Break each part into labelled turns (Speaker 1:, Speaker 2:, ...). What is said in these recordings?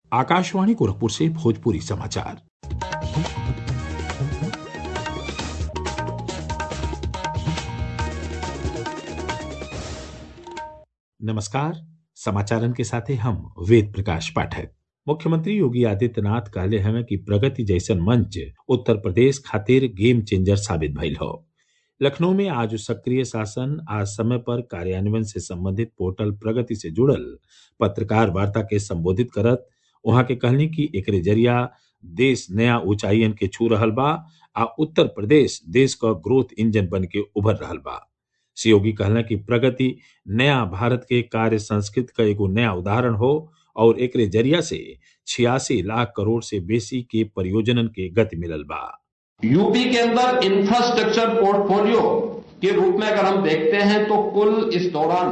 Speaker 1: आकाशवाणी गोरखपुर से भोजपुरी समाचार। नमस्कार। समाचारन के साथे हम वेद प्रकाश पाठक। मुख्यमंत्री योगी आदित्यनाथ कहले हमें कि प्रगति जैसन मंच उत्तर प्रदेश खातिर गेम चेंजर साबित भइल हो। लखनऊ में आज सक्रिय शासन आज समय पर कार्यान्वयन से संबंधित पोर्टल प्रगति से जुड़ल पत्रकार वार्ता के संबोधित करत वहां के कहनी कि एकरे जरिया देश नया ऊंचाइयन के छू रहल बा आ उत्तर प्रदेश देश का ग्रोथ इंजन बन के उभर रहल बा। श्री योगी कहला कि प्रगति नया भारत के कार्य संस्कृति का एगो नया उदाहरण हो और एकरे जरिया से 86 लाख करोड़ से बेसी के परियोजनन के गति मिलल बा।
Speaker 2: यूपी के अंदर इंफ्रास्ट्रक्चर पोर्टफोलियो के रूप में अगर हम देखते हैं तो कुल इस दौरान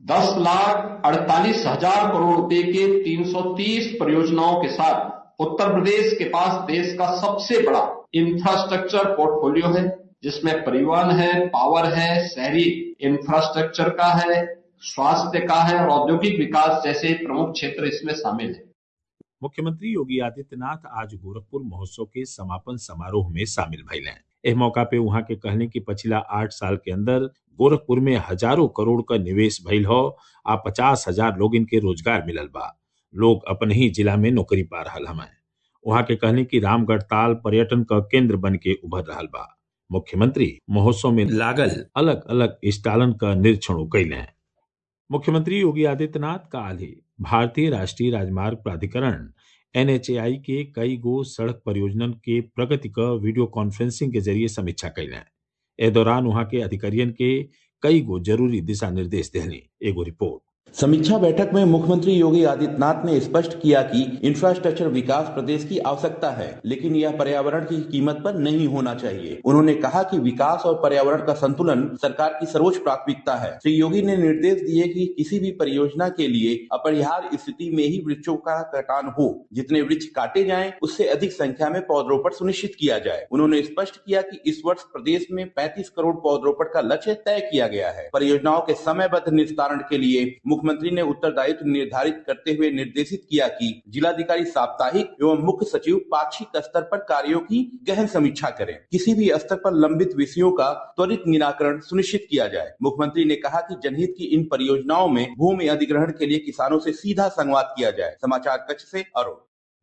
Speaker 2: 10,48,000 करोड़ रुपए के 330 परियोजनाओं के साथ उत्तर प्रदेश के पास देश का सबसे बड़ा इंफ्रास्ट्रक्चर पोर्टफोलियो है, जिसमें परिवहन है, पावर है, शहरी इंफ्रास्ट्रक्चर का है, स्वास्थ्य का है और औद्योगिक विकास जैसे प्रमुख क्षेत्र इसमें शामिल है।
Speaker 1: मुख्यमंत्री योगी आदित्यनाथ आज गोरखपुर महोत्सव के समापन समारोह में शामिल भइले। एह मौका पे वहां के कहने की पिछला 8 साल के अंदर गोरखपुर में हजारों करोड़ का निवेश भइल हो आ 50,000 लोग इनके रोजगार मिलल बा। लोग अपने ही जिला में नौकरी पा रहल हमें। वहां के कहने की रामगढ़ ताल पर्यटन का केंद्र बन के उभर रहल बा। मुख्यमंत्री महोत्सव में लागल अलग अलग स्टालन का निरीक्षण कैले। मुख्यमंत्री योगी आदित्यनाथ का आज भारतीय राष्ट्रीय राजमार्ग प्राधिकरण NHAI के कई गो सड़क परियोजनन के प्रगति का वीडियो कॉन्फ्रेंसिंग के जरिए समीक्षा कैले। ए दौरान वहां के अधिकारियन के कई गो जरूरी दिशा निर्देश देने। एगो रिपोर्ट।
Speaker 3: समीक्षा बैठक में मुख्यमंत्री योगी आदित्यनाथ ने स्पष्ट किया कि इंफ्रास्ट्रक्चर विकास प्रदेश की आवश्यकता है, लेकिन यह पर्यावरण की कीमत पर नहीं होना चाहिए। उन्होंने कहा कि विकास और पर्यावरण का संतुलन सरकार की सर्वोच्च प्राथमिकता है। श्री योगी ने निर्देश दिए कि किसी भी परियोजना के लिए अपरिहार्य स्थिति में ही वृक्षों का कटान हो। जितने वृक्ष काटे जाएं, उससे अधिक संख्या में पौधरोपण सुनिश्चित किया जाए। उन्होंने स्पष्ट किया कि इस वर्ष प्रदेश में 35 करोड़ पौधरोपण का लक्ष्य तय किया गया है। परियोजनाओं के समयबद्ध निस्तारण के लिए मुख्यमंत्री ने उत्तरदायित्व निर्धारित करते हुए निर्देशित किया कि जिलाधिकारी साप्ताहिक एवं मुख्य सचिव पाक्षिक स्तर पर कार्यों की गहन समीक्षा करें। किसी भी स्तर पर लंबित विषयों का त्वरित निराकरण सुनिश्चित किया जाए। मुख्यमंत्री ने कहा कि जनहित की इन परियोजनाओं में भूमि अधिग्रहण के लिए किसानों से सीधा संवाद किया जाए। समाचार कक्ष से अरुण।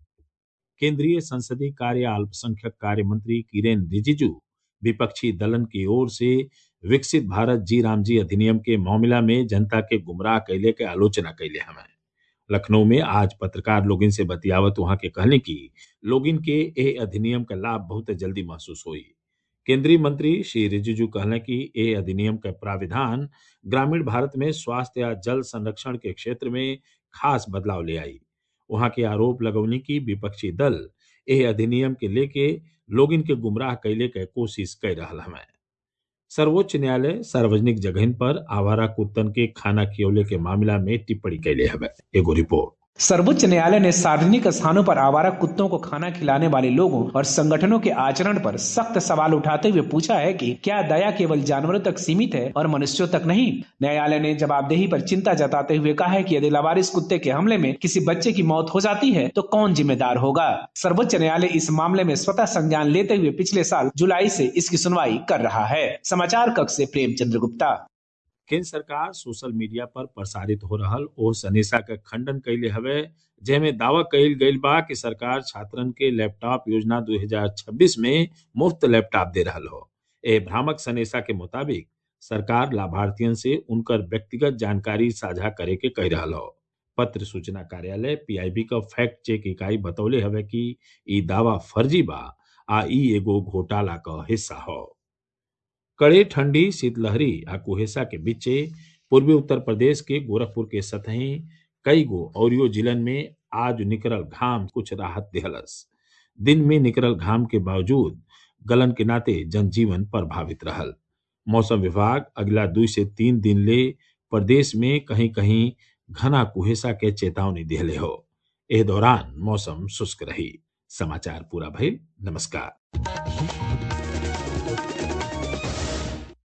Speaker 1: केंद्रीय संसदीय कार्य अल्पसंख्यक कार्य मंत्री किरेन रिजिजू विपक्षी दलन की ओर से विकसित भारत जी राम जी अधिनियम के मामला में जनता के गुमराह कैले के आलोचना कैले हमें। लखनऊ में आज पत्रकार लोगिन से बतियावत वहां के कहने की लोगिन के ए अधिनियम का लाभ बहुत जल्दी महसूस हुई। केंद्रीय मंत्री श्री रिजिजू कहने की ए अधिनियम का प्राविधान ग्रामीण भारत में स्वास्थ्य या जल संरक्षण के क्षेत्र में खास बदलाव ले आई। वहां के आरोप लगौनी की विपक्षी दल ए अधिनियम के लेके लोगिन के गुमराह कैले के कोशिश कर रहा हमें। सर्वोच्च न्यायालय सार्वजनिक जगह पर आवारा कुत्तन के खाना खियौले के मामला में टिप्पणी कैले हवे। एगो रिपोर्ट।
Speaker 4: सर्वोच्च न्यायालय ने सार्वजनिक स्थानों पर आवारा कुत्तों को खाना खिलाने वाले लोगों और संगठनों के आचरण पर सख्त सवाल उठाते हुए पूछा है कि क्या दया केवल जानवरों तक सीमित है और मनुष्यों तक नहीं। न्यायालय ने जवाबदेही पर चिंता जताते हुए कहा है कि यदि लावारिस कुत्ते के हमले में किसी बच्चे की मौत हो जाती है तो कौन जिम्मेदार होगा। सर्वोच्च न्यायालय इस मामले में स्वतः संज्ञान लेते हुए पिछले साल जुलाई से इसकी सुनवाई कर रहा है। समाचार कक्ष से प्रेमचंद्र गुप्ता।
Speaker 1: केंद्र सरकार सोशल मीडिया पर प्रसारित हो रहल ओ सनेसा का खंडन कैले हवे, जेमे दावा कैल गईल बा कि सरकार छात्रन के लैपटॉप योजना 2026 में मुफ्त लैपटॉप दे रहल हो। ए भ्रामक सनेसा के मुताबिक सरकार लाभार्थियन से उनकर व्यक्तिगत जानकारी साझा करे के कह रहल हो। पत्र सूचना कार्यालय PIB का फैक्ट चेक इकाई बतौले हवे कि ई दावा फर्जी बा आ ई एगो घोटाला का हिस्सा हो। कड़े ठंडी शीतलहरी आ कुहेसा के बीचे पूर्वी उत्तर प्रदेश के गोरखपुर के सतही कई गो औरियो जिलन में आज निकरल घाम कुछ राहत दिहलस। दिन में निकरल घाम के बावजूद गलन के नाते जनजीवन प्रभावित रहल। मौसम विभाग अगला 2 से 3 दिन ले प्रदेश में कहीं कहीं घना कुहेसा के चेतावनी दिहले हो। एह दौरान मौसम शुष्क रही। समाचार पूरा भइल। नमस्कार।